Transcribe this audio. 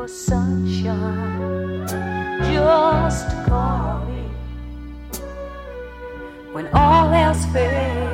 sunshine, just call me when all else fails.